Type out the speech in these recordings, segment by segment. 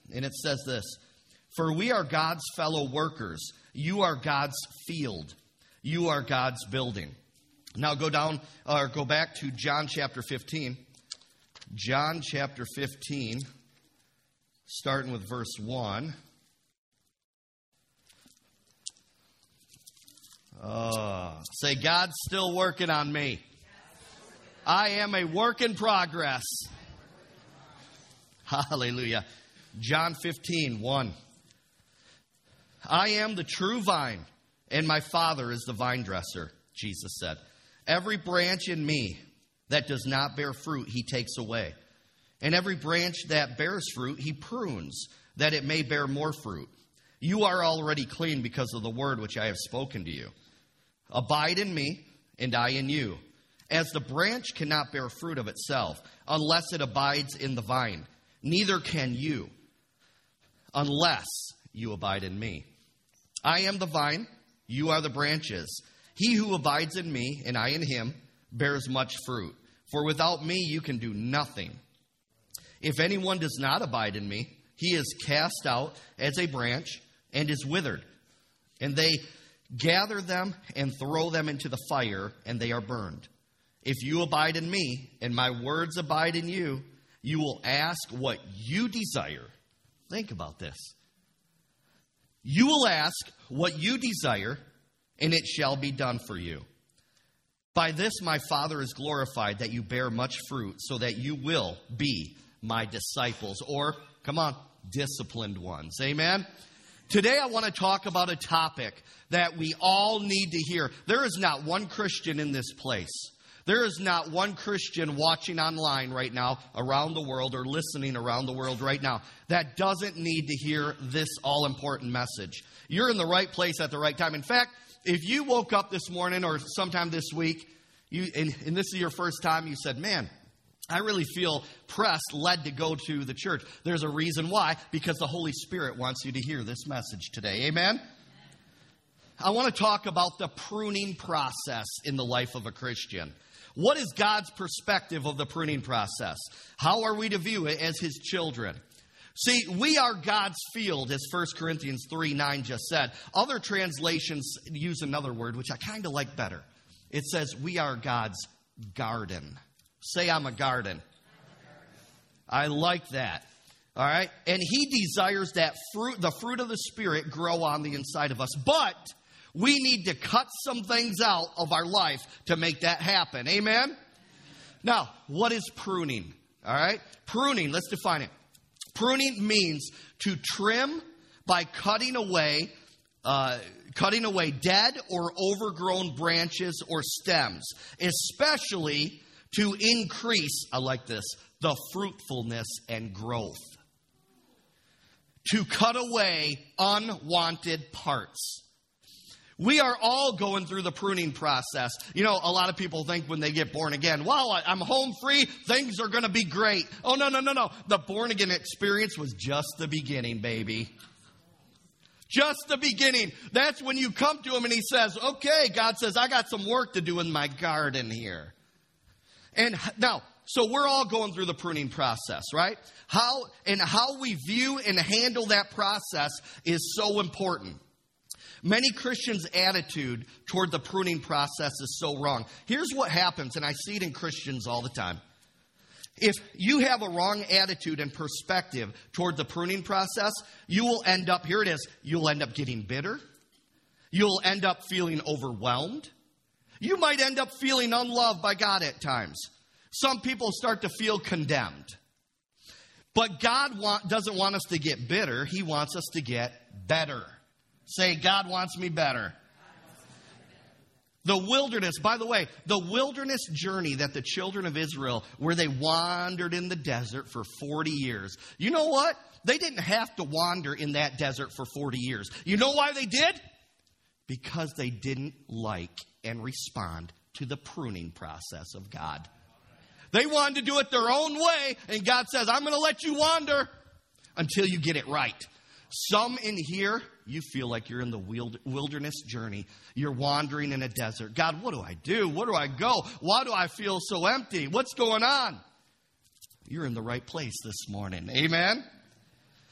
And it says this, "For we are God's fellow workers. You are God's field. You are God's building." Now go back to John chapter 15. John chapter 15, starting with verse 1. Say, "God's still working on me. I am a work in progress." Hallelujah. John 15, 1. "I am the true vine, and my Father is the vine dresser," Jesus said. "Every branch in me that does not bear fruit, he takes away. And every branch that bears fruit, he prunes, that it may bear more fruit. You are already clean because of the word which I have spoken to you. Abide in me, and I in you. As the branch cannot bear fruit of itself, unless it abides in the vine, neither can you, unless you abide in me. I am the vine, you are the branches. He who abides in me, and I in him, bears much fruit. For without me you can do nothing. If anyone does not abide in me, he is cast out as a branch and is withered. And they gather them and throw them into the fire, and they are burned. If you abide in me, and my words abide in you, you will ask what you desire." Think about this. "You will ask what you desire, and it shall be done for you. By this my Father is glorified, that you bear much fruit, so that you will be my disciples." Or, come on, disciplined ones. Amen? Today I want to talk about a topic that we all need to hear. There is not one Christian in this place. There is not one Christian watching online right now around the world or listening around the world right now that doesn't need to hear this all-important message. You're in the right place at the right time. In fact, if you woke up this morning or sometime this week, and this is your first time, you said, "Man, I really feel led to go to the church." There's a reason why, because the Holy Spirit wants you to hear this message today. Amen? I want to talk about the pruning process in the life of a Christian. What is God's perspective of the pruning process? How are we to view it as his children? See, we are God's field, as 1 Corinthians 3:9 just said. Other translations use another word, which I kind of like better. It says we are God's garden. Say, "I'm a garden." I like that. All right? And he desires that the fruit of the Spirit, grow on the inside of us. But we need to cut some things out of our life to make that happen. Amen? Now, what is pruning? All right? Pruning, let's define it. Pruning means to trim by cutting away dead or overgrown branches or stems, especially to increase, I like this, the fruitfulness and growth. To cut away unwanted parts. We are all going through the pruning process. You know, a lot of people think when they get born again, "Wow, I'm home free, things are going to be great." Oh, no. The born again experience was just the beginning, baby. Just the beginning. That's when you come to him and he says, "Okay," God says, "I got some work to do in my garden here." And now, so we're all going through the pruning process, right? How we view and handle that process is so important. Many Christians' attitude toward the pruning process is so wrong. Here's what happens, and I see it in Christians all the time. If you have a wrong attitude and perspective toward the pruning process, you will end up, here it is, you'll end up getting bitter. You'll end up feeling overwhelmed. You might end up feeling unloved by God at times. Some people start to feel condemned. But God doesn't want us to get bitter. He wants us to get better. Say, "God wants me better." The wilderness, by the way, the wilderness journey that the children of Israel, where they wandered in the desert for 40 years. You know what? They didn't have to wander in that desert for 40 years. You know why they did? Because they didn't like and respond to the pruning process of God. They wanted to do it their own way, and God says, "I'm going to let you wander until you get it right." Some in here, you feel like you're in the wilderness journey. You're wandering in a desert. "God, what do I do? Where do I go? Why do I feel so empty? What's going on?" You're in the right place this morning. Amen?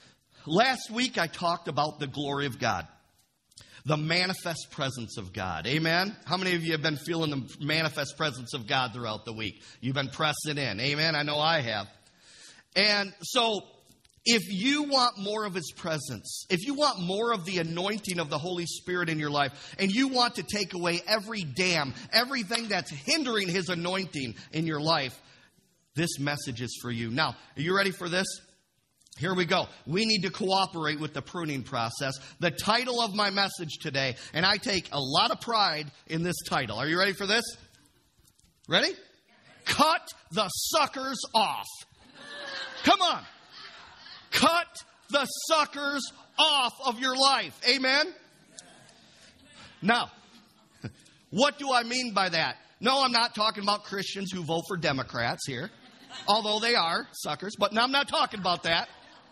Last week I talked about the glory of God, the manifest presence of God. Amen? How many of you have been feeling the manifest presence of God throughout the week? You've been pressing in. Amen? I know I have. And so if you want more of His presence, if you want more of the anointing of the Holy Spirit in your life, and you want to take away every dam, everything that's hindering His anointing in your life, this message is for you. Now, are you ready for this? Here we go. We need to cooperate with the pruning process. The title of my message today, and I take a lot of pride in this title. Are you ready for this? Ready? Cut the suckers off. Come on. Cut the suckers off of your life. Amen? Now, what do I mean by that? No, I'm not talking about Christians who vote for Democrats here, although they are suckers. But no, I'm not talking about that.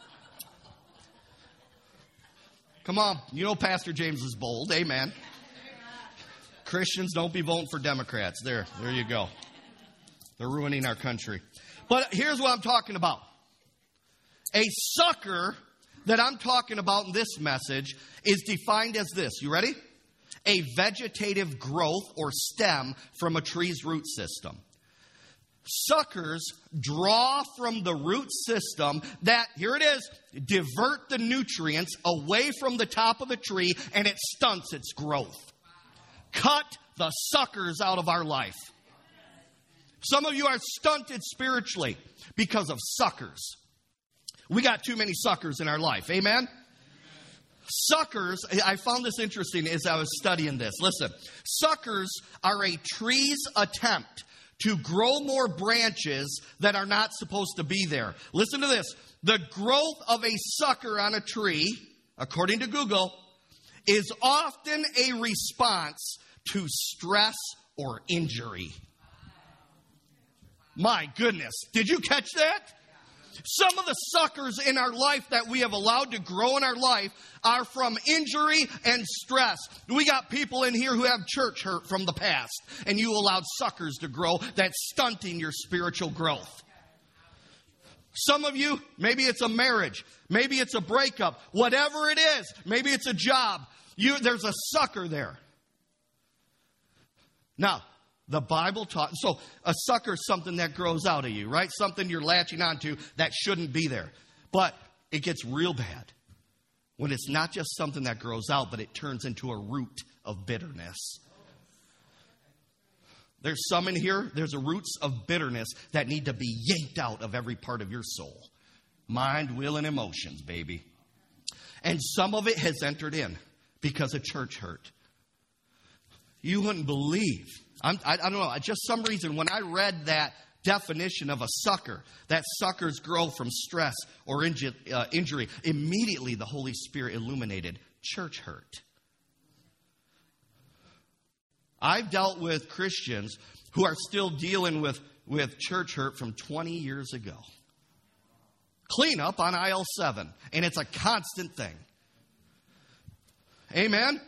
Come on. You know Pastor James is bold. Amen. Christians, don't be voting for Democrats. There you go. They're ruining our country. But here's what I'm talking about. A sucker that I'm talking about in this message is defined as this. You ready? A vegetative growth or stem from a tree's root system. Suckers draw from the root system that, here it is, divert the nutrients away from the top of the tree, and it stunts its growth. Cut the suckers out of our life. Some of you are stunted spiritually because of suckers. We got too many suckers in our life. Amen? Suckers, I found this interesting as I was studying this. Listen, suckers are a tree's attempt to grow more branches that are not supposed to be there. Listen to this. The growth of a sucker on a tree, according to Google, is often a response to stress or injury. My goodness. Did you catch that? Some of the suckers in our life that we have allowed to grow in our life are from injury and stress. We got people in here who have church hurt from the past, and you allowed suckers to grow that's stunting your spiritual growth. Some of you, maybe it's a marriage, maybe it's a breakup, whatever it is, maybe it's a job. There's a sucker there. Now, the Bible taught, so a sucker is something that grows out of you, right? Something you're latching onto that shouldn't be there. But it gets real bad when it's not just something that grows out, but it turns into a root of bitterness. There's some in here, there's a roots of bitterness that need to be yanked out of every part of your soul. Mind, will, and emotions, baby. And some of it has entered in because of church hurt. You wouldn't believe. I don't know. Just some reason when I read that definition of a sucker, that suckers grow from stress or injury, immediately the Holy Spirit illuminated church hurt. I've dealt with Christians who are still dealing with church hurt from 20 years ago. Cleanup on aisle 7, and it's a constant thing. Amen?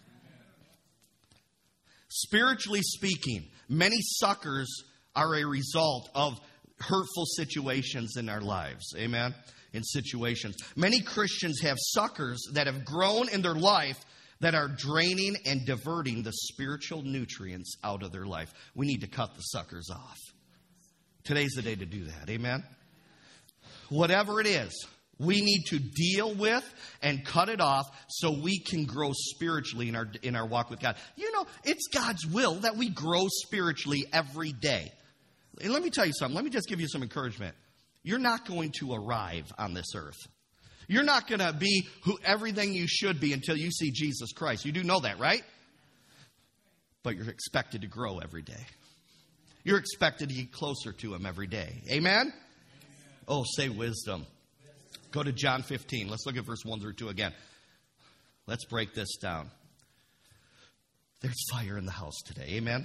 Spiritually speaking, many suckers are a result of hurtful situations in our lives. Amen? In situations. Many Christians have suckers that have grown in their life that are draining and diverting the spiritual nutrients out of their life. We need to cut the suckers off. Today's the day to do that. Amen? Whatever it is, we need to deal with and cut it off so we can grow spiritually in our walk with God. You know, it's God's will that we grow spiritually every day. And let me tell you something. Let me just give you some encouragement. You're not going to arrive on this earth. You're not going to be everything you should be until you see Jesus Christ. You do know that, right? But you're expected to grow every day. You're expected to get closer to Him every day. Amen? Oh, say wisdom. Go to John 15. Let's look at verse 1 through 2 again. Let's break this down. There's fire in the house today. Amen?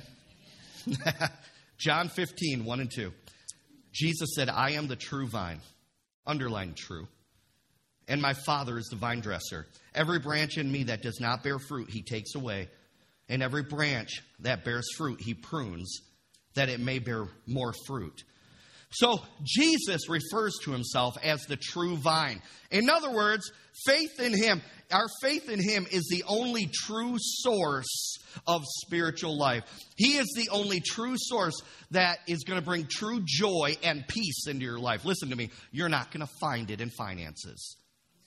John 15, 1 and 2. Jesus said, I am the true vine. Underline true. And my Father is the vine dresser. Every branch in me that does not bear fruit, He takes away. And every branch that bears fruit, He prunes, that it may bear more fruit. So Jesus refers to himself as the true vine. In other words, faith in him, our faith in him is the only true source of spiritual life. He is the only true source that is going to bring true joy and peace into your life. Listen to me, you're not going to find it in finances.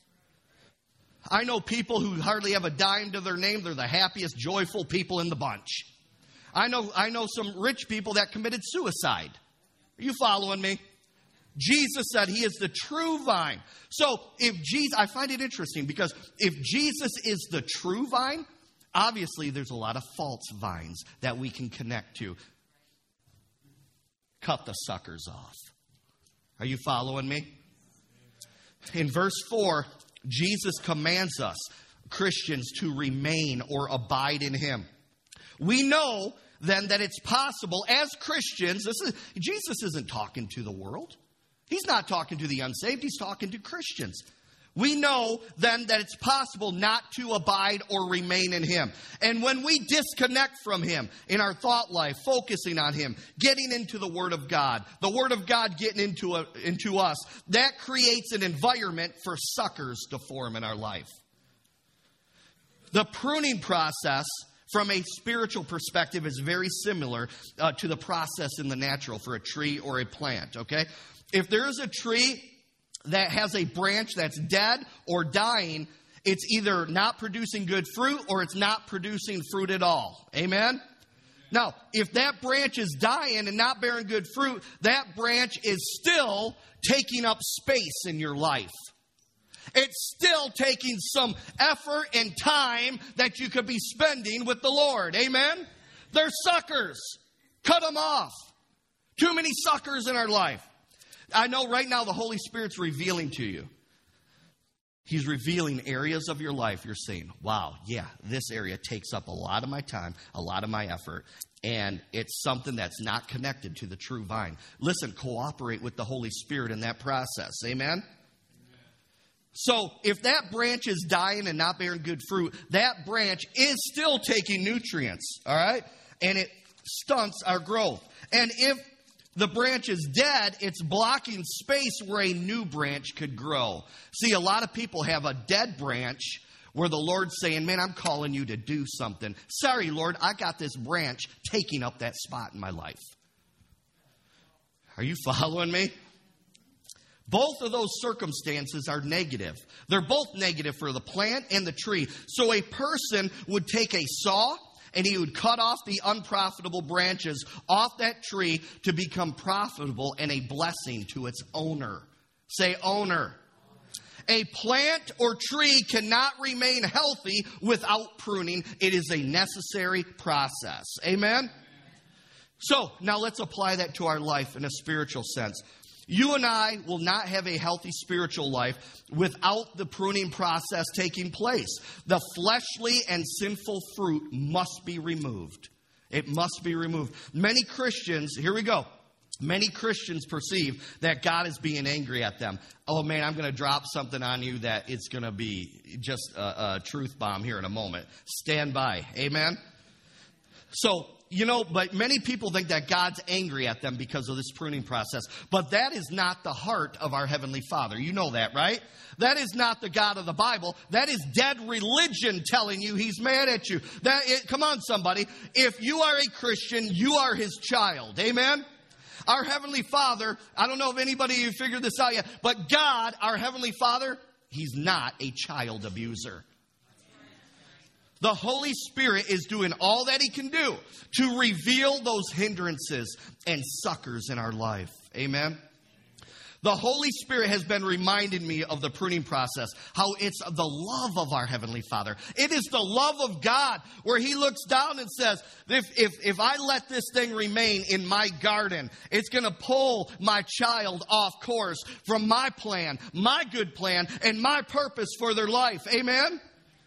I know people who hardly have a dime to their name. They're the happiest, joyful people in the bunch. I know some rich people that committed suicide. Are you following me? Jesus said he is the true vine. So I find it interesting because if Jesus is the true vine, obviously there's a lot of false vines that we can connect to. Cut the suckers off. Are you following me? In verse 4, Jesus commands us, Christians, to remain or abide in him. We know then that it's possible as Christians. Jesus isn't talking to the world. He's not talking to the unsaved. He's talking to Christians. We know then that it's possible not to abide or remain in him. And when we disconnect from him in our thought life, focusing on him, getting into the Word of God, the Word of God getting into us, that creates an environment for suckers to form in our life. The pruning process from a spiritual perspective is very similar to the process in the natural for a tree or a plant, okay? If there is a tree that has a branch that's dead or dying, it's either not producing good fruit or it's not producing fruit at all. Amen? Now, if that branch is dying and not bearing good fruit, that branch is still taking up space in your life. It's still taking some effort and time that you could be spending with the Lord. Amen? They're suckers. Cut them off. Too many suckers in our life. I know right now the Holy Spirit's revealing to you. He's revealing areas of your life. You're saying, wow, yeah, this area takes up a lot of my time, a lot of my effort, and it's something that's not connected to the true vine. Listen, cooperate with the Holy Spirit in that process. Amen? So if that branch is dying and not bearing good fruit, that branch is still taking nutrients, all right? And it stunts our growth. And if the branch is dead, it's blocking space where a new branch could grow. See, a lot of people have a dead branch where the Lord's saying, man, I'm calling you to do something. Sorry, Lord, I got this branch taking up that spot in my life. Are you following me? Both of those circumstances are negative. They're both negative for the plant and the tree. So a person would take a saw and he would cut off the unprofitable branches off that tree to become profitable and a blessing to its owner. Say owner. A plant or tree cannot remain healthy without pruning. It is a necessary process. Amen? So now let's apply that to our life in a spiritual sense. You and I will not have a healthy spiritual life without the pruning process taking place. The fleshly and sinful fruit must be removed. It must be removed. Many Christians, here we go. Many Christians perceive that God is being angry at them. Oh man, I'm going to drop something on you that it's going to be just a truth bomb here in a moment. Stand by. Amen? So, but many people think that God's angry at them because of this pruning process. But that is not the heart of our Heavenly Father. You know that, right? That is not the God of the Bible. That is dead religion telling you he's mad at you. Come on, somebody. If you are a Christian, you are his child. Amen? Our Heavenly Father, I don't know if anybody of you figured this out yet, but God, our Heavenly Father, he's not a child abuser. The Holy Spirit is doing all that he can do to reveal those hindrances and suckers in our life. Amen? The Holy Spirit has been reminding me of the pruning process, how it's the love of our Heavenly Father. It is the love of God where he looks down and says, if I let this thing remain in my garden, it's going to pull my child off course from my plan, my good plan, and my purpose for their life. Amen?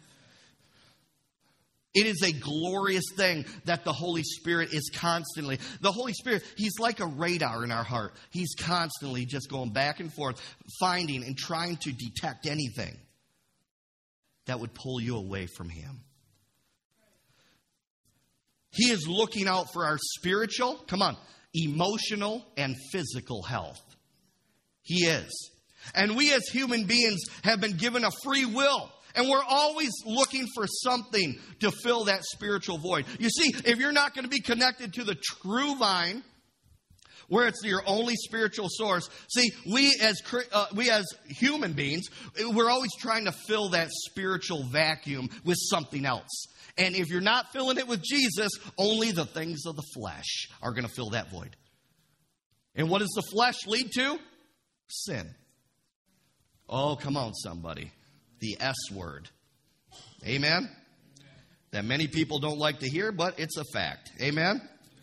It is a glorious thing that the Holy Spirit is constantly. The Holy Spirit, he's like a radar in our heart. He's constantly just going back and forth, finding and trying to detect anything that would pull you away from him. He is looking out for our spiritual, come on, emotional and physical health. He is. And we as human beings have been given a free will. And we're always looking for something to fill that spiritual void. You see, if you're not going to be connected to the true vine, where it's your only spiritual source. See, we as human beings, we're always trying to fill that spiritual vacuum with something else. And if you're not filling it with Jesus, only the things of the flesh are going to fill that void. And what does the flesh lead to? Sin. Oh, come on, somebody. The S word. Amen? That many people don't like to hear, but it's a fact. Amen?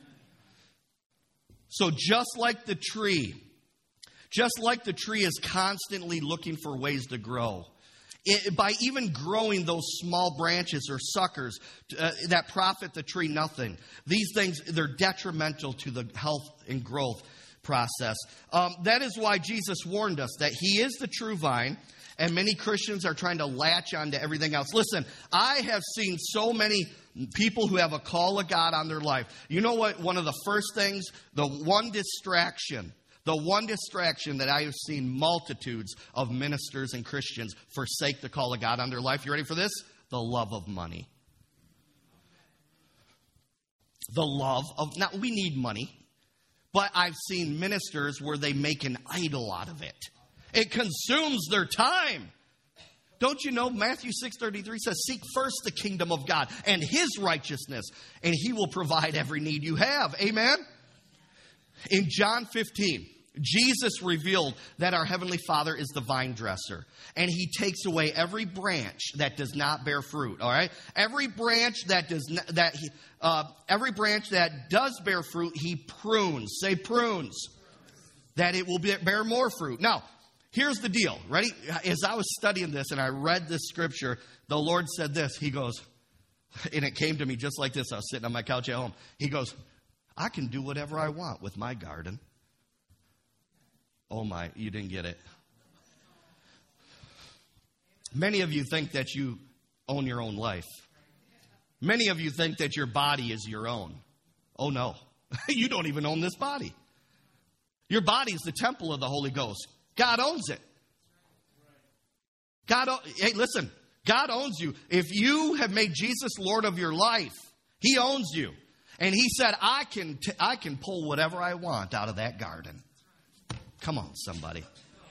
So just like the tree is constantly looking for ways to grow, by even growing those small branches or suckers that profit the tree nothing, these things, they're detrimental to the health and growth process. That is why Jesus warned us that He is the true vine, and many Christians are trying to latch onto everything else. Listen, I have seen so many people who have a call of God on their life. You know what? One of the first things, the one distraction that I have seen multitudes of ministers and Christians forsake the call of God on their life. You ready for this? The love of money. The love of, now we need money, but I've seen ministers where they make an idol out of it. It consumes their time. Don't you know Matthew 6:33 says, seek first the kingdom of God and His righteousness, and He will provide every need you have. Amen? In John 15, Jesus revealed that our Heavenly Father is the vine dresser, and He takes away every branch that does not bear fruit. All right, every branch that does bear fruit, He prunes. Say prunes, that it will bear more fruit. Now, here's the deal. Ready? As I was studying this and I read this scripture, the Lord said this. He goes, and it came to me just like this. I was sitting on my couch at home. He goes, I can do whatever I want with my garden. Oh my, you didn't get it. Many of you think that you own your own life. Many of you think that your body is your own. Oh no, you don't even own this body. Your body is the temple of the Holy Ghost. God owns it. Hey, listen, God owns you. If you have made Jesus Lord of your life, He owns you. And He said, I can pull whatever I want out of that garden. Come on, somebody.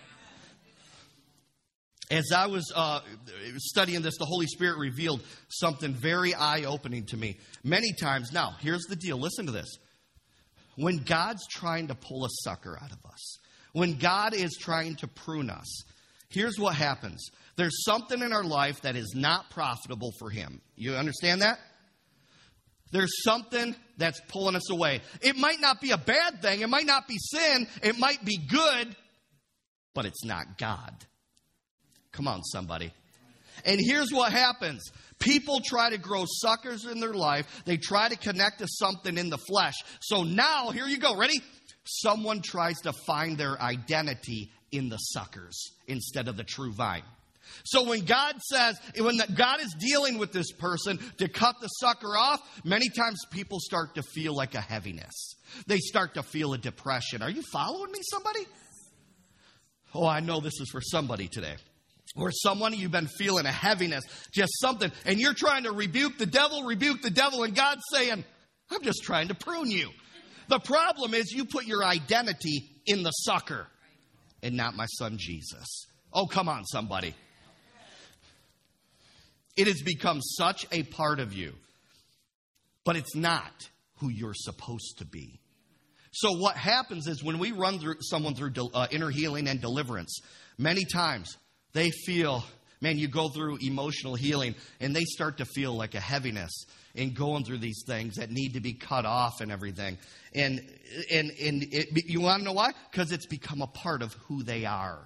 As I was studying this, the Holy Spirit revealed something very eye-opening to me. Many times, now, here's the deal. Listen to this. When God's trying to pull a sucker out of us, when God is trying to prune us, here's what happens. There's something in our life that is not profitable for Him. You understand that? There's something that's pulling us away. It might not be a bad thing. It might not be sin. It might be good, but it's not God. Come on, somebody. And here's what happens. People try to grow suckers in their life. They try to connect to something in the flesh. So now, here you go. Ready? Someone tries to find their identity in the suckers instead of the true vine. So when God is dealing with this person to cut the sucker off, many times people start to feel like a heaviness. They start to feel a depression. Are you following me, somebody? Oh, I know this is for somebody today. Or someone, you've been feeling a heaviness, just something, and you're trying to rebuke the devil, and God's saying, I'm just trying to prune you. The problem is you put your identity in the sucker and not my son Jesus. Oh, come on, somebody. It has become such a part of you, but it's not who you're supposed to be. So what happens is when we run someone through inner healing and deliverance, many times they feel, man, you go through emotional healing and they start to feel like a heaviness in going through these things that need to be cut off and everything. And you want to know why? Because it's become a part of who they are.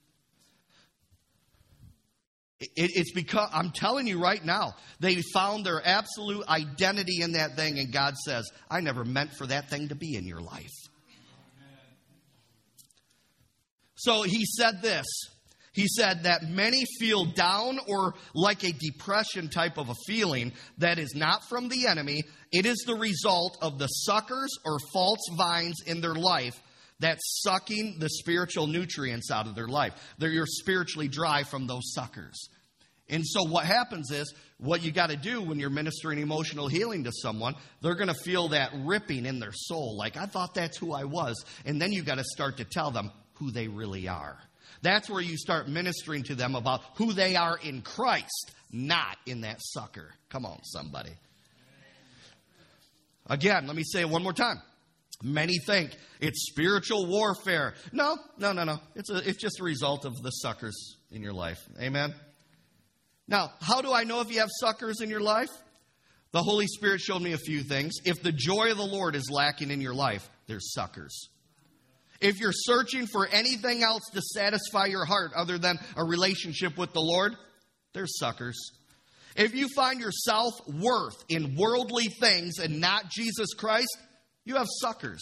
It's because, I'm telling you right now, they found their absolute identity in that thing, and God says, I never meant for that thing to be in your life. So He said this. He said that many feel down or like a depression type of a feeling that is not from the enemy. It is the result of the suckers or false vines in their life that's sucking the spiritual nutrients out of their life. You're spiritually dry from those suckers. And so what happens is, what you got to do when you're ministering emotional healing to someone, they're going to feel that ripping in their soul. Like, I thought that's who I was. And then you got to start to tell them who they really are. That's where you start ministering to them about who they are in Christ, not in that sucker. Come on, somebody. Again, let me say it one more time. Many think it's spiritual warfare. No. It's just a result of the suckers in your life. Amen? Now, how do I know if you have suckers in your life? The Holy Spirit showed me a few things. If the joy of the Lord is lacking in your life, there's suckers. If you're searching for anything else to satisfy your heart other than a relationship with the Lord, there's suckers. If you find your self-worth in worldly things and not Jesus Christ, you have suckers.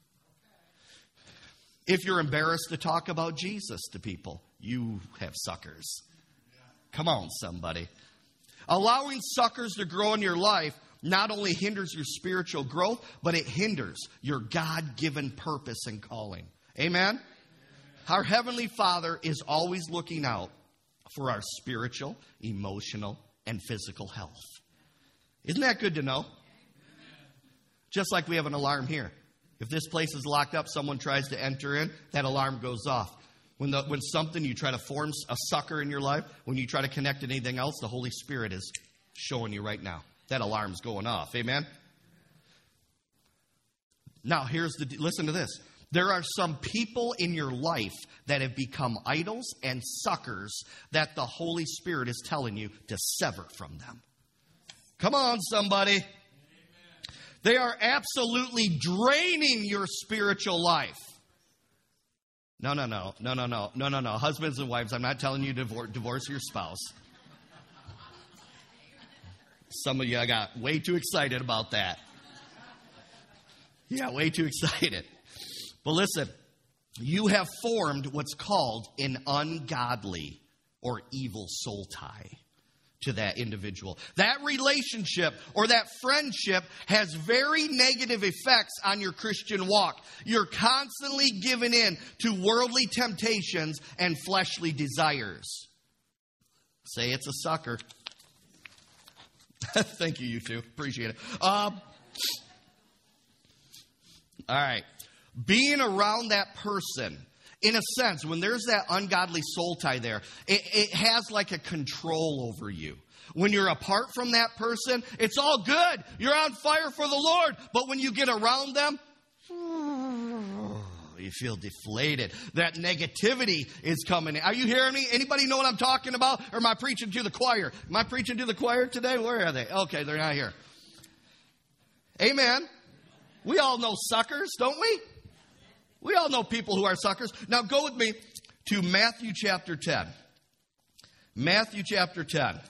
If you're embarrassed to talk about Jesus to people, you have suckers. Come on, somebody. Allowing suckers to grow in your life not only hinders your spiritual growth, but it hinders your God-given purpose and calling. Amen? Our Heavenly Father is always looking out for our spiritual, emotional, and physical health. Isn't that good to know? Just like we have an alarm here. If this place is locked up, someone tries to enter in, that alarm goes off. When something, you try to form a sucker in your life, when you try to connect to anything else, the Holy Spirit is showing you right now. That alarm's going off. Amen? Now, listen to this. There are some people in your life that have become idols and suckers that the Holy Spirit is telling you to sever from them. Come on, somebody. They are absolutely draining your spiritual life. No. Husbands and wives, I'm not telling you to divorce your spouse. Some of you got way too excited about that. Yeah, way too excited. But listen, you have formed what's called an ungodly or evil soul tie to that individual. That relationship or that friendship has very negative effects on your Christian walk. You're constantly giving in to worldly temptations and fleshly desires. Say it's a sucker. Thank you two. Appreciate it. All right. Being around that person, in a sense, when there's that ungodly soul tie there, it has like a control over you. When you're apart from that person, it's all good. You're on fire for the Lord. But when you get around them, you feel deflated. That negativity is coming in. Are you hearing me? Anybody know what I'm talking about? Or am I preaching to the choir? Am I preaching to the choir today? Where are they? Okay, they're not here. Amen. We all know suckers, don't we? We all know people who are suckers. Now go with me to Matthew chapter 10. Matthew chapter 10.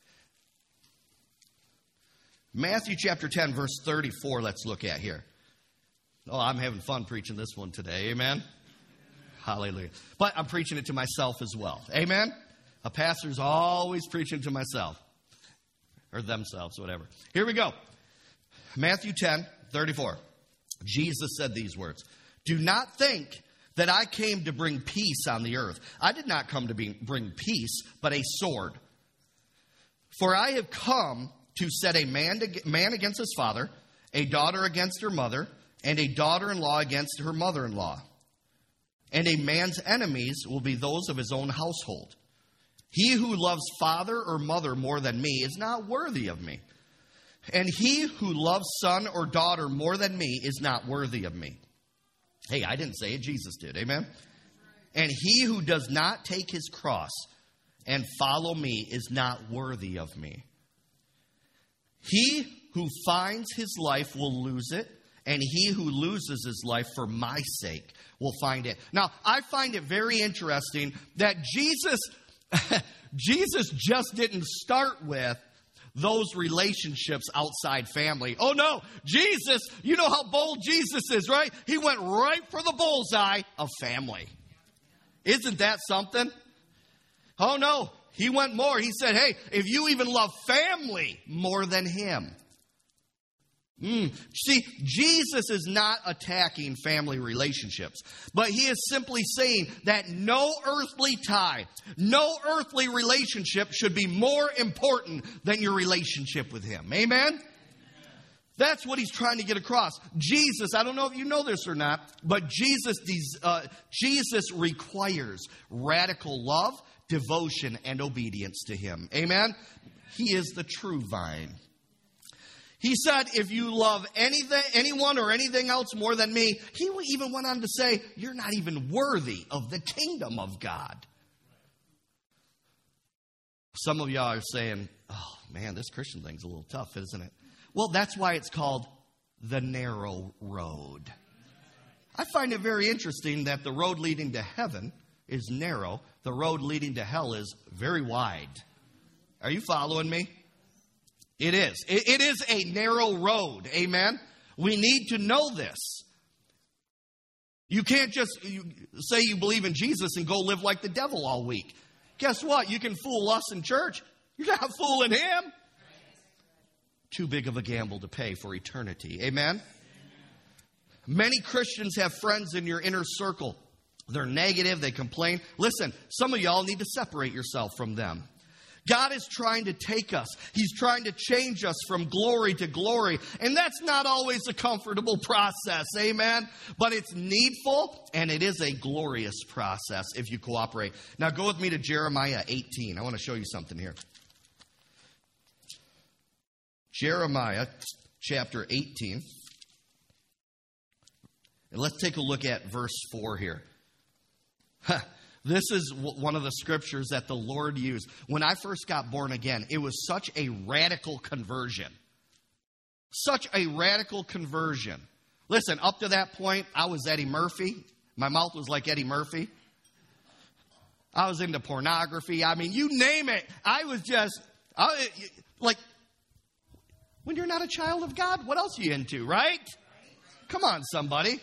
Matthew chapter 10, verse 34, let's look at here. Oh, I'm having fun preaching this one today. Amen? Hallelujah. But I'm preaching it to myself as well. Amen? A pastor's always preaching to myself. Or themselves, whatever. Here we go. Matthew 10, 34. Jesus said these words. Do not think that I came to bring peace on the earth. I did not come to bring peace, but a sword. For I have come to set a man against his father, a daughter against her mother, and a daughter-in-law against her mother-in-law. And a man's enemies will be those of his own household. He who loves father or mother more than me is not worthy of me. And he who loves son or daughter more than me is not worthy of me. Hey, I didn't say it. Jesus did. Amen? And he who does not take his cross and follow me is not worthy of me. He who finds his life will lose it, and he who loses his life for my sake will find it. Now, I find it very interesting that Jesus just didn't start with those relationships outside family. Oh no, Jesus, you know how bold Jesus is, right? He went right for the bullseye of family. Isn't that something? Oh, no. He went more. He said, hey, if you even love family more than him. See, Jesus is not attacking family relationships, but he is simply saying that no earthly tie, no earthly relationship should be more important than your relationship with him. Amen? That's what he's trying to get across. Jesus, I don't know if you know this or not, but Jesus requires radical love, devotion, and obedience to him. Amen? He is the true vine. He said, if you love anyone or anything else more than me, he even went on to say, you're not even worthy of the kingdom of God. Some of y'all are saying, oh man, this Christian thing's a little tough, isn't it? Well, that's why it's called the narrow road. I find it very interesting that the road leading to heaven is narrow. The road leading to hell is very wide. Are you following me? It is. It is a narrow road. Amen? We need to know this. You can't just say you believe in Jesus and go live like the devil all week. Guess what? You can fool us in church. You're not fooling him. Too big of a gamble to pay for eternity. Amen? Many Christians have friends in your inner circle. They're negative. They complain. Listen, some of y'all need to separate yourself from them. God is trying to take us. He's trying to change us from glory to glory. And that's not always a comfortable process. Amen? But it's needful and it is a glorious process if you cooperate. Now go with me to Jeremiah 18. I want to show you something here. Jeremiah chapter 18. And let's take a look at verse 4 here. This is one of the scriptures that the Lord used. When I first got born again, it was such a radical conversion. Such a radical conversion. Listen, up to that point, I was Eddie Murphy. My mouth was like Eddie Murphy. I was into pornography. I mean, you name it. I was just, like, when you're not a child of God, what else are you into, right? Come on, somebody.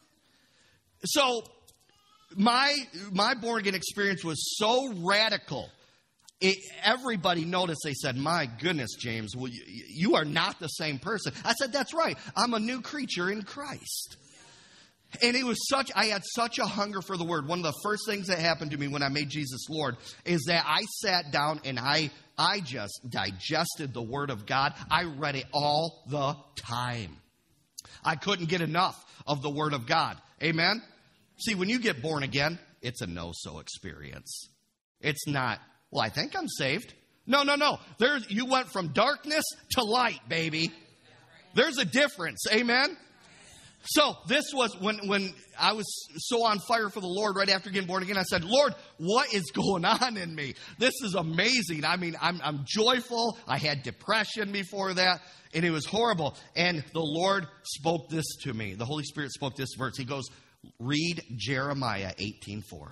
So, my born-again experience was so radical. Everybody noticed. They said, my goodness, James, well, you are not the same person. I said, that's right. I'm a new creature in Christ. And it was I had such a hunger for the word. One of the first things that happened to me when I made Jesus Lord is that I sat down and I just digested the word of God. I read it all the time. I couldn't get enough of the word of God. Amen? See, when you get born again, it's a no-so experience. It's not, well, I think I'm saved. No. You went from darkness to light, baby. There's a difference. Amen? So this was when I was so on fire for the Lord right after getting born again. I said, Lord, what is going on in me? This is amazing. I mean, I'm joyful. I had depression before that, and it was horrible. And the Lord spoke this to me. The Holy Spirit spoke this verse. He goes, read Jeremiah 18:4.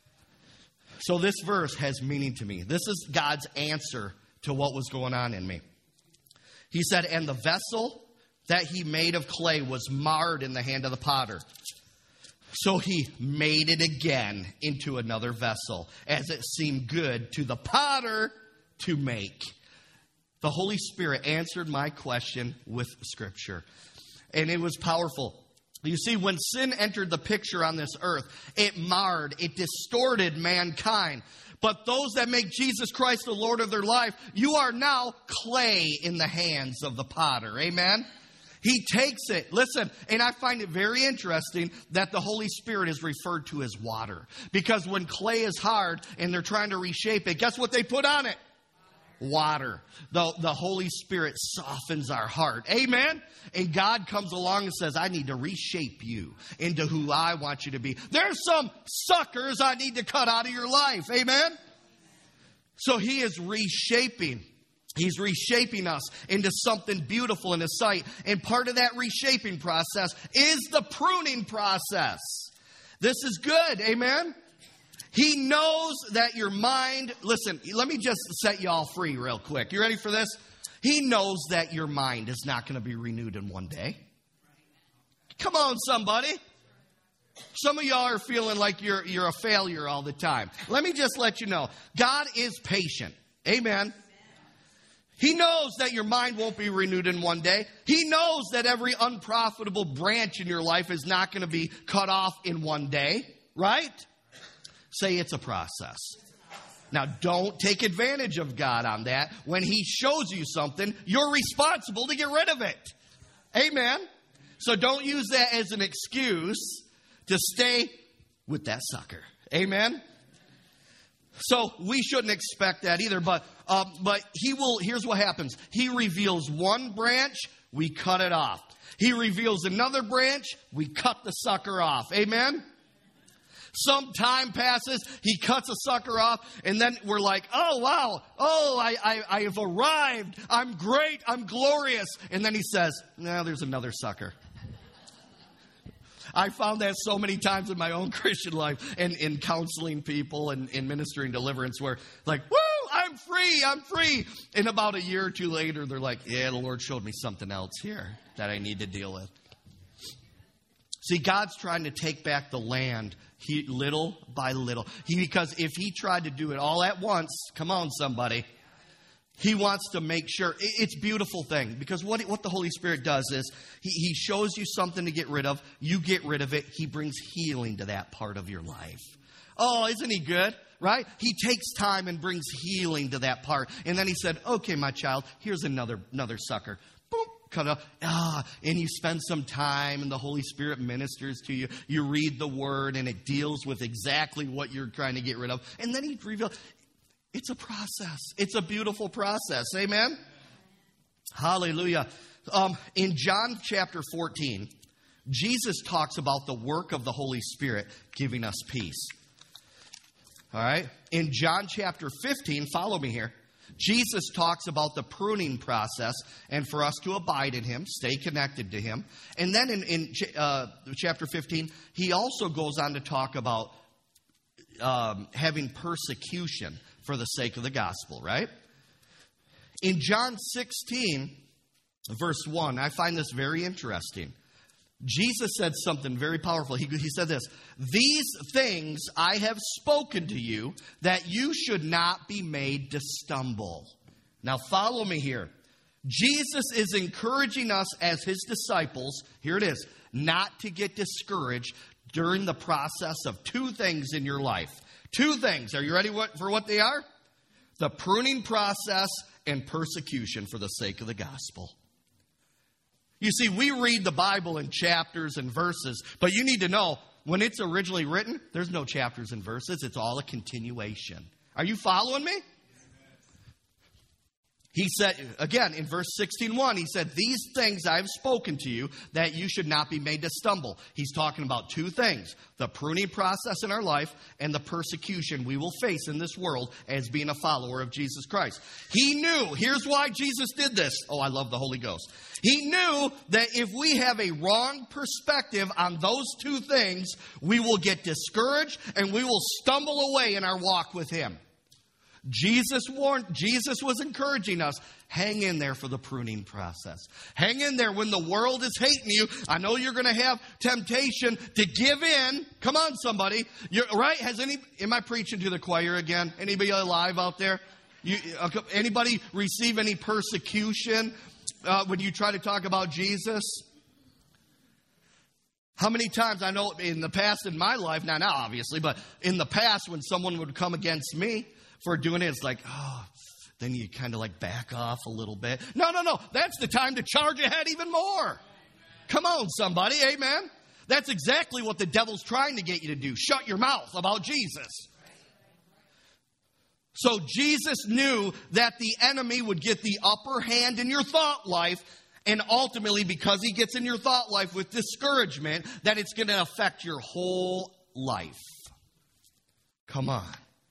So this verse has meaning to me. This is God's answer to what was going on in me. He said, and the vessel that he made of clay was marred in the hand of the potter. So he made it again into another vessel, as it seemed good to the potter to make. The Holy Spirit answered my question with Scripture. And it was powerful. You see, when sin entered the picture on this earth, it marred, it distorted mankind. But those that make Jesus Christ the Lord of their life, you are now clay in the hands of the potter. Amen? He takes it. Listen, and I find it very interesting that the Holy Spirit is referred to as water. Because when clay is hard and they're trying to reshape it, guess what they put on it? Water. The Holy Spirit softens our heart. Amen? And God comes along and says, I need to reshape you into who I want you to be. There's some suckers I need to cut out of your life. Amen? So he is reshaping. He's reshaping us into something beautiful in His sight. And part of that reshaping process is the pruning process. This is good. Amen? He knows that your mind, listen, let me just set you all free real quick. You ready for this? He knows that your mind is not going to be renewed in one day. Come on, somebody. Some of y'all are feeling like you're a failure all the time. Let me just let you know, God is patient. Amen. He knows that your mind won't be renewed in one day. He knows that every unprofitable branch in your life is not going to be cut off in one day, right? Say it's a process. Now, don't take advantage of God on that. When He shows you something, you're responsible to get rid of it. Amen. So don't use that as an excuse to stay with that sucker. Amen. So we shouldn't expect that either. But He will. Here's what happens. He reveals one branch, we cut it off. He reveals another branch, we cut the sucker off. Amen. Some time passes, He cuts a sucker off, and then we're like, oh, wow, oh, I have arrived. I'm great, I'm glorious. And then He says, no, there's another sucker. I found that so many times in my own Christian life and in counseling people and in ministering deliverance where like, woo, I'm free. And about a year or two later, they're like, yeah, the Lord showed me something else here that I need to deal with. See, God's trying to take back the land little by little. Because if He tried to do it all at once, come on, somebody, He wants to make sure. It's a beautiful thing. Because what the Holy Spirit does is He shows you something to get rid of. You get rid of it. He brings healing to that part of your life. Oh, isn't He good? Right? He takes time and brings healing to that part. And then He said, okay, my child, here's another sucker. Boom. Cut it off. And you spend some time and the Holy Spirit ministers to you. You read the Word and it deals with exactly what you're trying to get rid of. And then He reveals, it's a process. It's a beautiful process. Amen? Hallelujah. In John chapter 14, Jesus talks about the work of the Holy Spirit giving us peace. All right? In John chapter 15, follow me here. Jesus talks about the pruning process and for us to abide in Him, stay connected to Him. And then in chapter 15, He also goes on to talk about having persecution for the sake of the gospel, right? In John 16, verse 1, I find this very interesting. Jesus said something very powerful. He said this, these things I have spoken to you that you should not be made to stumble. Now follow me here. Jesus is encouraging us as His disciples, here it is, not to get discouraged during the process of two things in your life. Two things. Are you ready for what they are? The pruning process and persecution for the sake of the gospel. You see, we read the Bible in chapters and verses, but you need to know, when it's originally written, there's no chapters and verses. It's all a continuation. Are you following me? He said, again, in verse 16:1, He said, these things I have spoken to you that you should not be made to stumble. He's talking about two things, the pruning process in our life and the persecution we will face in this world as being a follower of Jesus Christ. He knew, here's why Jesus did this. Oh, I love the Holy Ghost. He knew that if we have a wrong perspective on those two things, we will get discouraged and we will stumble away in our walk with Him. Jesus was encouraging us, hang in there for the pruning process. Hang in there when the world is hating you. I know you're going to have temptation to give in. Come on, somebody. Right? Am I preaching to the choir again? Anybody alive out there? Anybody receive any persecution when you try to talk about Jesus? How many times, I know in the past in my life, not now obviously, but in the past when someone would come against me for doing it, it's like, oh, then you kind of like back off a little bit. No. That's the time to charge ahead even more. Come on, somebody. Amen. That's exactly what the devil's trying to get you to do. Shut your mouth about Jesus. So Jesus knew that the enemy would get the upper hand in your thought life. And ultimately, because he gets in your thought life with discouragement, that it's going to affect your whole life. Come on.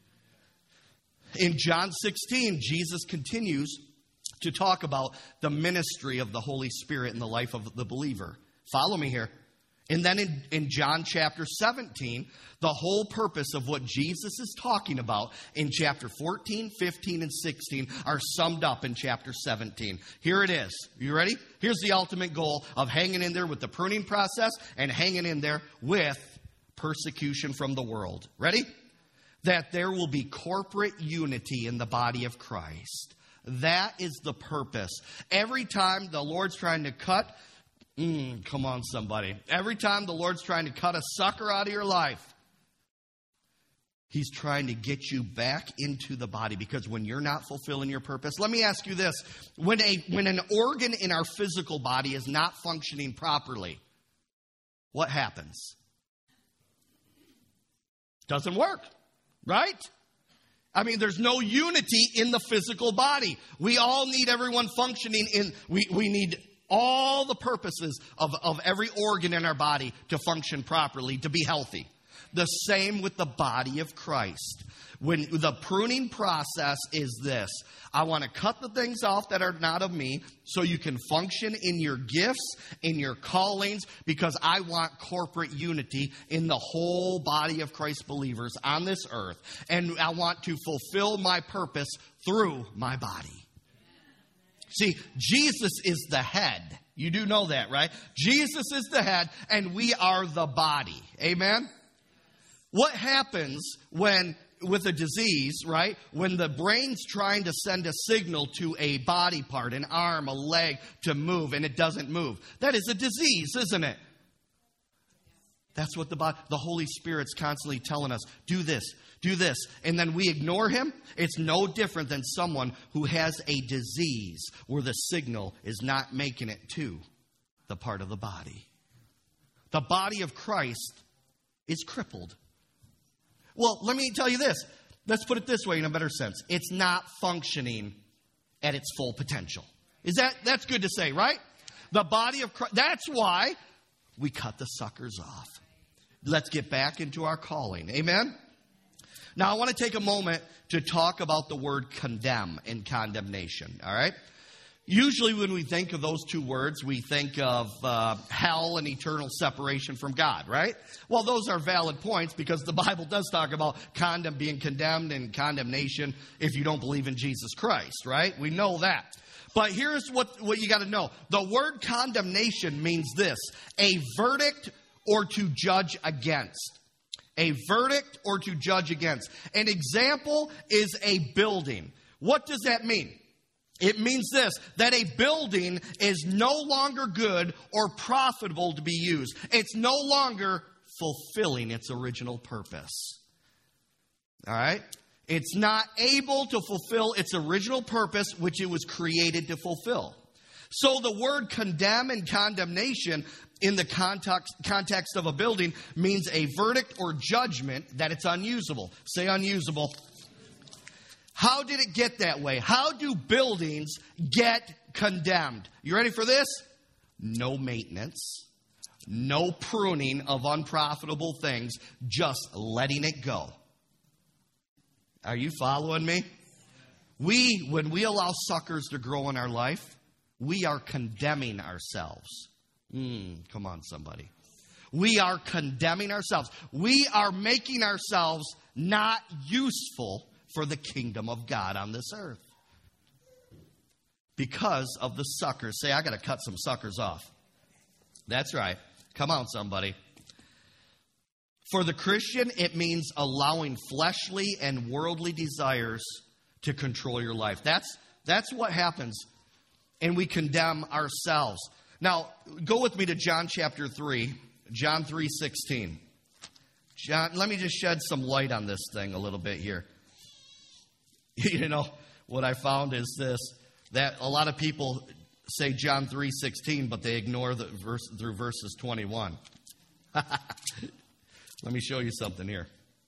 In John 16, Jesus continues to talk about the ministry of the Holy Spirit in the life of the believer. Follow me here. And then in John chapter 17, the whole purpose of what Jesus is talking about in chapter 14, 15, and 16 are summed up in chapter 17. Here it is. You ready? Here's the ultimate goal of hanging in there with the pruning process and hanging in there with persecution from the world. Ready? That there will be corporate unity in the body of Christ. That is the purpose. Every time the Lord's trying to cut, come on somebody. Every time the Lord's trying to cut a sucker out of your life, He's trying to get you back into the body, because when you're not fulfilling your purpose, let me ask you this. When an organ in our physical body is not functioning properly, what happens? Doesn't work, right? I mean, there's no unity in the physical body. We all need everyone functioning we need all the purposes of every organ in our body to function properly, to be healthy. The same with the body of Christ. When the pruning process is this: I want to cut the things off that are not of me so you can function in your gifts, in your callings, because I want corporate unity in the whole body of Christ believers on this earth. And I want to fulfill my purpose through my body. See, Jesus is the head. You do know that, right? Jesus is the head, and we are the body. Amen? What happens with a disease, right? When the brain's trying to send a signal to a body part, an arm, a leg, to move, and it doesn't move. That is a disease, isn't it? That's what the Holy Spirit's constantly telling us. Do this, do this. And then we ignore Him. It's no different than someone who has a disease where the signal is not making it to the part of the body. The body of Christ is crippled. Well, let me tell you this. Let's put it this way in a better sense. It's not functioning at its full potential. That's good to say, right? The body of Christ. That's why we cut the suckers off. Let's get back into our calling. Amen? Now, I want to take a moment to talk about the word condemn and condemnation. All right? Usually when we think of those two words, we think of hell and eternal separation from God, right? Well, those are valid points, because the Bible does talk about being condemned and condemnation if you don't believe in Jesus Christ, right? We know that. But here's what you got to know. The word condemnation means this: a verdict or to judge against. A verdict or to judge against. An example is a building. What does that mean? It means this: that a building is no longer good or profitable to be used. It's no longer fulfilling its original purpose. All right? It's not able to fulfill its original purpose, which it was created to fulfill. So the word condemn and condemnation in the context of a building means a verdict or judgment that it's unusable. Say unusable. How did it get that way? How do buildings get condemned? You ready for this? No maintenance, no pruning of unprofitable things, just letting it go. Are you following me? When we allow suckers to grow in our life, we are condemning ourselves. Come on, somebody. We are condemning ourselves. We are making ourselves not useful for the kingdom of God on this earth, because of the suckers. Say, I got to cut some suckers off. That's right. Come on, somebody. For the Christian, it means allowing fleshly and worldly desires to control your life. That's what happens, and we condemn ourselves. Now, go with me to John chapter 3, John 3:16. John, let me just shed some light on this thing a little bit here. You know, what I found is this, that a lot of people say John 3:16, but they ignore the verse through verses 21. Let me show you something here.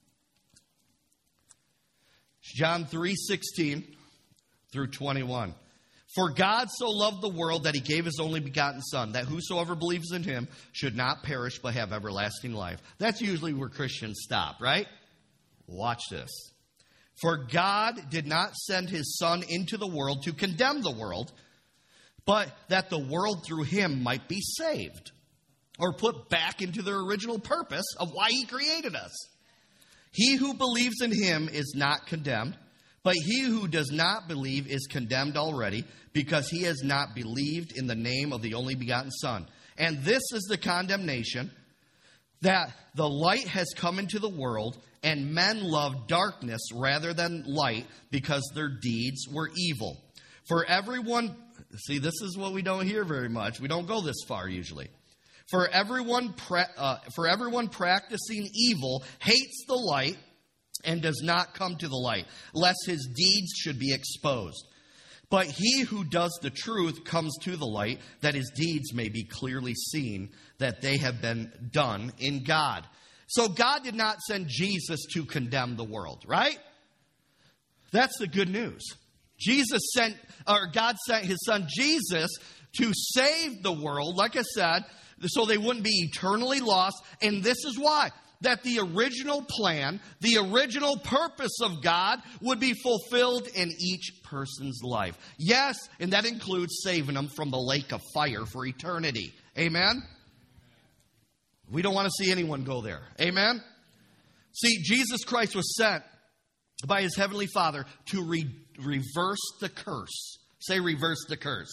John 3:16 through 21. For God so loved the world that He gave His only begotten Son, that whosoever believes in Him should not perish but have everlasting life. That's usually where Christians stop, right? Watch this. For God did not send His Son into the world to condemn the world, but that the world through Him might be saved, or put back into their original purpose of why He created us. He who believes in Him is not condemned, but he who does not believe is condemned already, because he has not believed in the name of the only begotten Son. And this is the condemnation, that the light has come into the world, and men love darkness rather than light because their deeds were evil. For everyone, see, this is what we don't hear very much. We don't go this far usually. For everyone practicing evil hates the light and does not come to the light, lest his deeds should be exposed. But he who does the truth comes to the light, that his deeds may be clearly seen, that they have been done in God. So God did not send Jesus to condemn the world, right? That's the good news. God sent his son Jesus to save the world, like I said, so they wouldn't be eternally lost. And this is why. That the original plan, the original purpose of God would be fulfilled in each person's life. Yes, and that includes saving them from the lake of fire for eternity. Amen? We don't want to see anyone go there. Amen? See, Jesus Christ was sent by his heavenly Father to reverse the curse. Say, reverse the curse.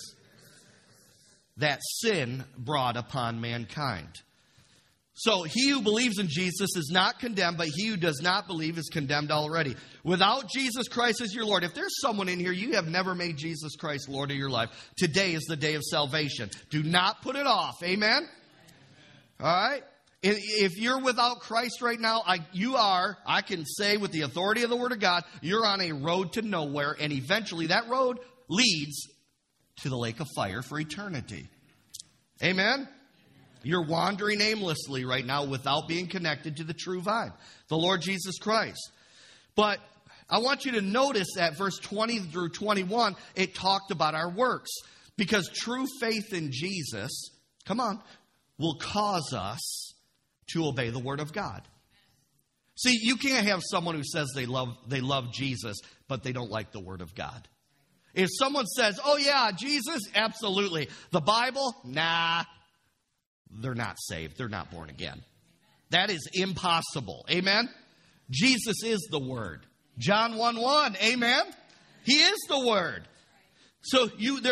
That sin brought upon mankind. So he who believes in Jesus is not condemned, but he who does not believe is condemned already. Without Jesus Christ as your Lord, if there's someone in here, you have never made Jesus Christ Lord of your life, today is the day of salvation. Do not put it off. Amen? All right? If you're without Christ right now, I can say with the authority of the Word of God, you're on a road to nowhere, and eventually that road leads to the lake of fire for eternity. Amen? You're wandering aimlessly right now without being connected to the true vine, the Lord Jesus Christ. But I want you to notice that verse 20 through 21, it talked about our works. Because true faith in Jesus, will cause us to obey the Word of God. See, you can't have someone who says they love Jesus, but they don't like the Word of God. If someone says, oh yeah, Jesus, absolutely. The Bible, nah. They're not saved. They're not born again. That is impossible. Amen? Jesus is the Word. John 1:1. Amen? He is the Word. So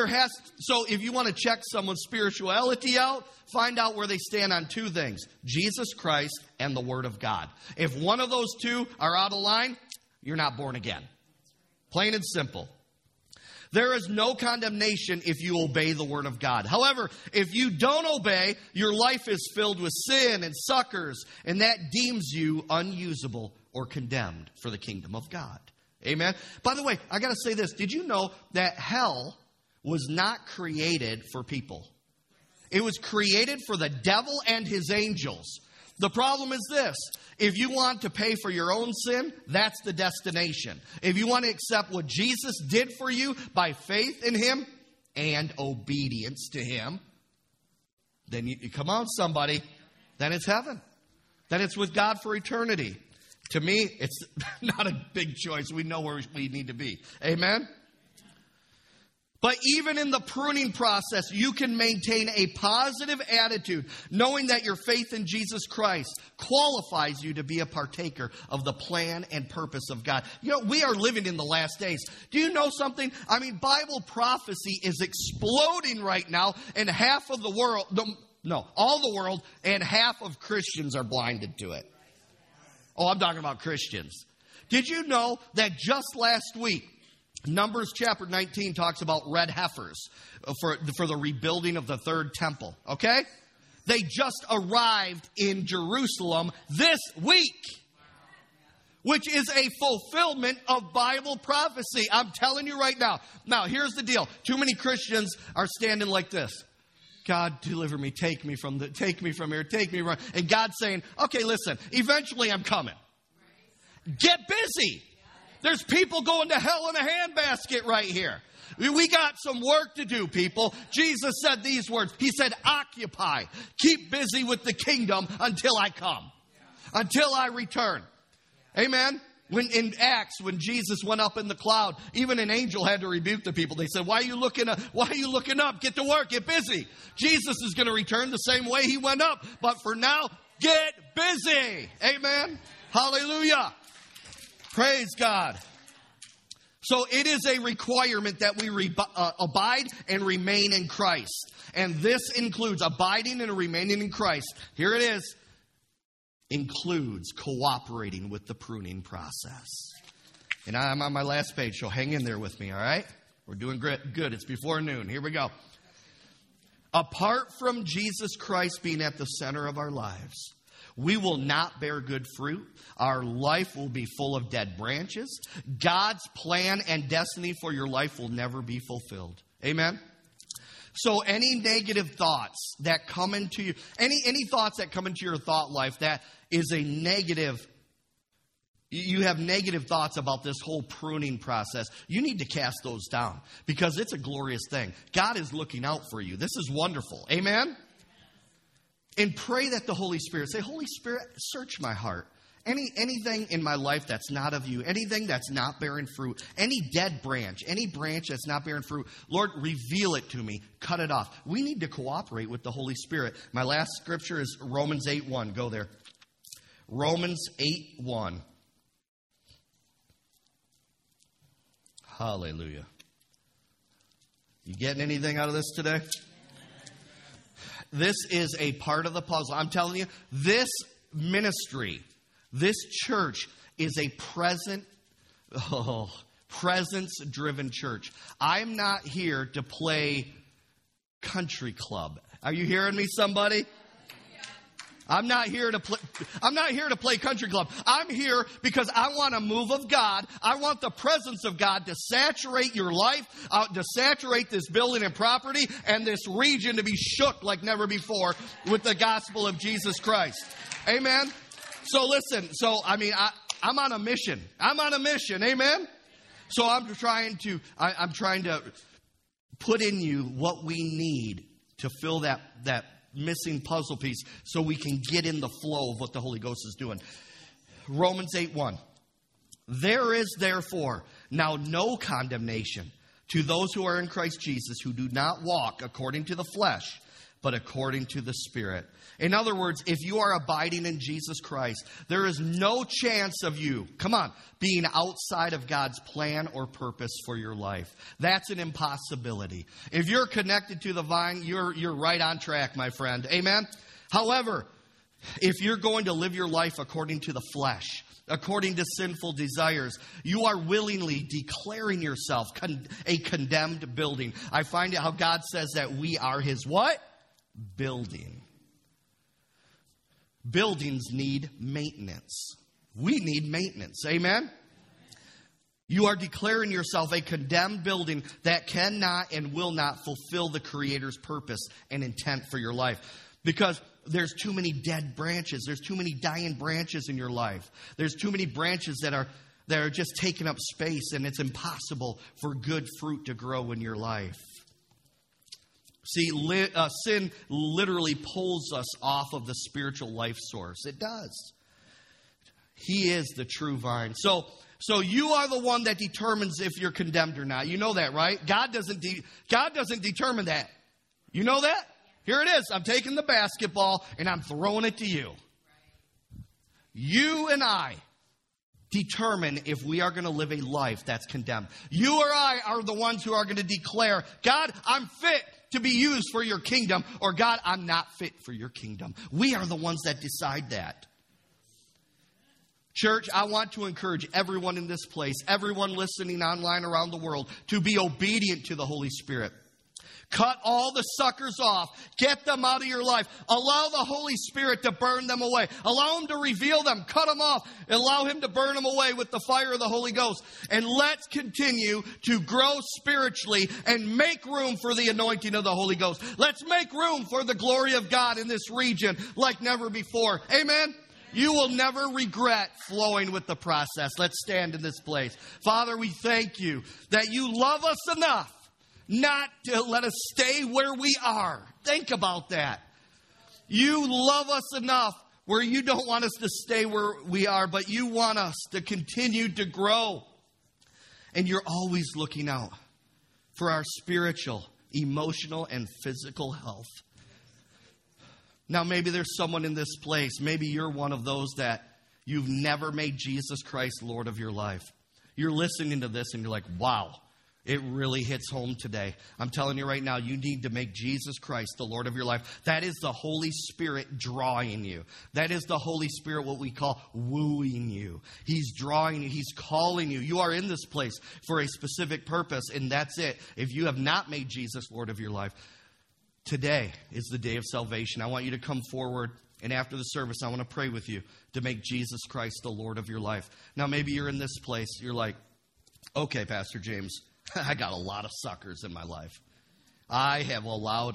if you want to check someone's spirituality out, find out where they stand on two things. Jesus Christ and the Word of God. If one of those two are out of line, you're not born again. Plain and simple. There is no condemnation if you obey the Word of God. However, if you don't obey, your life is filled with sin and suckers, and that deems you unusable or condemned for the kingdom of God. Amen? By the way, I got to say this. Did you know that hell was not created for people? It was created for the devil and his angels. The problem is this. If you want to pay for your own sin, that's the destination. If you want to accept what Jesus did for you by faith in Him and obedience to Him, then come on, somebody, then it's heaven. Then it's with God for eternity. To me, it's not a big choice. We know where we need to be. Amen? But even in the pruning process, you can maintain a positive attitude, knowing that your faith in Jesus Christ qualifies you to be a partaker of the plan and purpose of God. You know, we are living in the last days. Do you know something? I mean, Bible prophecy is exploding right now, and half of the world, all the world, and half of Christians are blinded to it. Oh, I'm talking about Christians. Did you know that just last week, Numbers chapter 19 talks about red heifers for the rebuilding of the third temple, okay? They just arrived in Jerusalem this week, which is a fulfillment of Bible prophecy. I'm telling you right now. Now, here's the deal. Too many Christians are standing like this. God, deliver me, take me from here, take me from. And God's saying, okay, listen, eventually I'm coming. Get busy. There's people going to hell in a handbasket right here. We got some work to do, people. Jesus said these words. He said, occupy. Keep busy with the kingdom until I come. Until I return. Amen? In Acts, when Jesus went up in the cloud, even an angel had to rebuke the people. They said, why are you looking up? Get to work. Get busy. Jesus is going to return the same way He went up. But for now, get busy. Amen? Hallelujah. Praise God. So it is a requirement that we abide and remain in Christ. And this includes abiding and remaining in Christ. Here it is. includes cooperating with the pruning process. And I'm on my last page, so hang in there with me, all right? We're doing good. It's before noon. Here we go. Apart from Jesus Christ being at the center of our lives, we will not bear good fruit. Our life will be full of dead branches. God's plan and destiny for your life will never be fulfilled. Amen? So any negative thoughts that come into you, any thoughts that come into your thought life that is a negative, you have negative thoughts about this whole pruning process, you need to cast those down because it's a glorious thing. God is looking out for you. This is wonderful. Amen? And pray that the Holy Spirit, say, Holy Spirit, search my heart. Anything in my life that's not of you, anything that's not bearing fruit, any dead branch, any branch that's not bearing fruit, Lord, reveal it to me. Cut it off. We need to cooperate with the Holy Spirit. My last scripture is Romans 8:1. Go there. Romans 8:1. Hallelujah. You getting anything out of this today? This is a part of the puzzle. I'm telling you, this ministry, this church is a presence-driven church. I'm not here to play country club. Are you hearing me, somebody? I'm not here to play country club. I'm here because I want a move of God. I want the presence of God to saturate your life, to saturate this building and property, and this region to be shook like never before with the gospel of Jesus Christ. Amen? So listen, I'm on a mission. I'm on a mission. Amen? So I'm trying to put in you what we need to fill that missing puzzle piece so we can get in the flow of what the Holy Ghost is doing. Romans 8:1. There is therefore now no condemnation to those who are in Christ Jesus, who do not walk according to the flesh, but according to the Spirit. In other words, if you are abiding in Jesus Christ, there is no chance of you, being outside of God's plan or purpose for your life. That's an impossibility. If you're connected to the vine, you're right on track, my friend. Amen? However, if you're going to live your life according to the flesh, according to sinful desires, you are willingly declaring yourself a condemned building. I find it how God says that we are His what? Building. Buildings need maintenance. We need maintenance. Amen? You are declaring yourself a condemned building that cannot and will not fulfill the Creator's purpose and intent for your life. Because there's too many dead branches. There's too many dying branches in your life. There's too many branches that are just taking up space, and it's impossible for good fruit to grow in your life. See, sin literally pulls us off of the spiritual life source. It does. He is the true vine. So you are the one that determines if you're condemned or not. You know that, right? God doesn't determine that. You know that? Here it is. I'm taking the basketball and I'm throwing it to you. You and I determine if we are going to live a life that's condemned. You or I are the ones who are going to declare, God, I'm fit to be used for your kingdom, or God, I'm not fit for your kingdom. We are the ones that decide that. Church, I want to encourage everyone in this place, everyone listening online around the world, to be obedient to the Holy Spirit. Cut all the suckers off. Get them out of your life. Allow the Holy Spirit to burn them away. Allow Him to reveal them. Cut them off. Allow Him to burn them away with the fire of the Holy Ghost. And let's continue to grow spiritually and make room for the anointing of the Holy Ghost. Let's make room for the glory of God in this region like never before. Amen? You will never regret flowing with the process. Let's stand in this place. Father, we thank you that you love us enough not to let us stay where we are. Think about that. You love us enough where you don't want us to stay where we are, but you want us to continue to grow. And you're always looking out for our spiritual, emotional, and physical health. Now, maybe there's someone in this place. Maybe you're one of those that you've never made Jesus Christ Lord of your life. You're listening to this and you're like, wow. It really hits home today. I'm telling you right now, you need to make Jesus Christ the Lord of your life. That is the Holy Spirit drawing you. That is the Holy Spirit, what we call wooing you. He's drawing you. He's calling you. You are in this place for a specific purpose, and that's it. If you have not made Jesus Lord of your life, today is the day of salvation. I want you to come forward, and after the service, I want to pray with you to make Jesus Christ the Lord of your life. Now, maybe you're in this place. You're like, okay, Pastor James, I got a lot of suckers in my life. I have allowed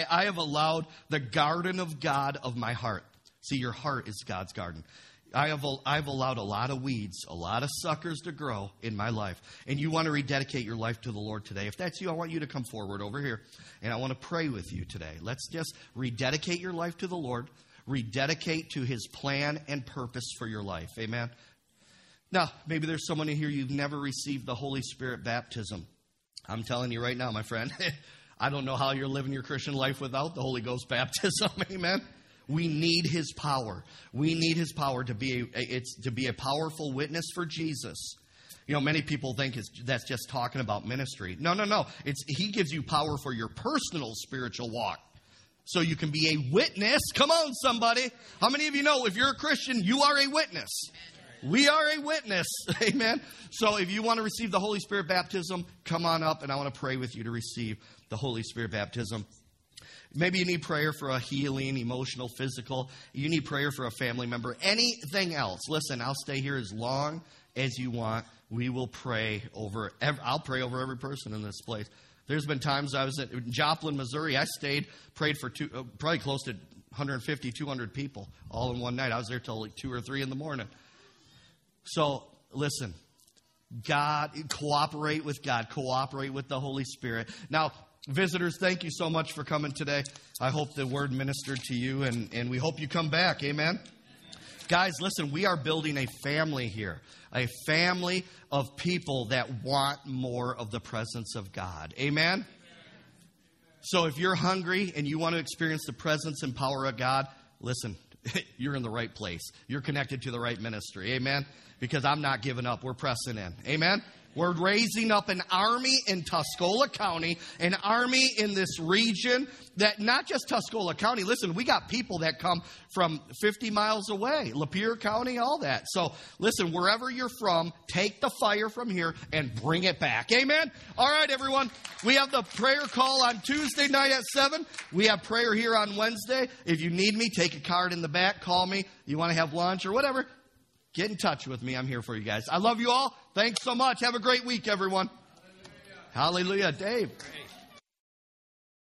the garden of God of my heart. See, your heart is God's garden. I've allowed a lot of weeds, a lot of suckers to grow in my life. And you want to rededicate your life to the Lord today. If that's you, I want you to come forward over here. And I want to pray with you today. Let's just rededicate your life to the Lord. Rededicate to His plan and purpose for your life. Amen. Now, maybe there's someone in here, you've never received the Holy Spirit baptism. I'm telling you right now, my friend, I don't know how you're living your Christian life without the Holy Ghost baptism. Amen. We need His power. We need His power to be a powerful witness for Jesus. You know, many people think that's just talking about ministry. No. He gives you power for your personal spiritual walk. So you can be a witness. Come on, somebody. How many of you know if you're a Christian, you are a witness? We are a witness. Amen. So if you want to receive the Holy Spirit baptism, come on up, and I want to pray with you to receive the Holy Spirit baptism. Maybe you need prayer for a healing, emotional, physical. You need prayer for a family member. Anything else. Listen, I'll stay here as long as you want. We will pray over. I'll pray over every person in this place. There's been times I was in Joplin, Missouri. I prayed for probably close to 150, 200 people all in one night. I was there till like 2 or 3 in the morning. So, listen, cooperate with God. Cooperate with the Holy Spirit. Now, visitors, thank you so much for coming today. I hope the word ministered to you, and we hope you come back. Amen? Guys, listen, we are building a family here. A family of people that want more of the presence of God. Amen? So if you're hungry and you want to experience the presence and power of God, listen, you're in the right place. You're connected to the right ministry. Amen? Because I'm not giving up. We're pressing in. Amen? We're raising up an army in Tuscola County, an army in this region that not just Tuscola County. Listen, we got people that come from 50 miles away, Lapeer County, all that. So listen, wherever you're from, take the fire from here and bring it back. Amen? All right, everyone. We have the prayer call on Tuesday night at 7. We have prayer here on Wednesday. If you need me, take a card in the back. Call me. You want to have lunch or whatever. Get in touch with me. I'm here for you guys. I love you all. Thanks so much. Have a great week, everyone. Hallelujah. Hallelujah. Dave.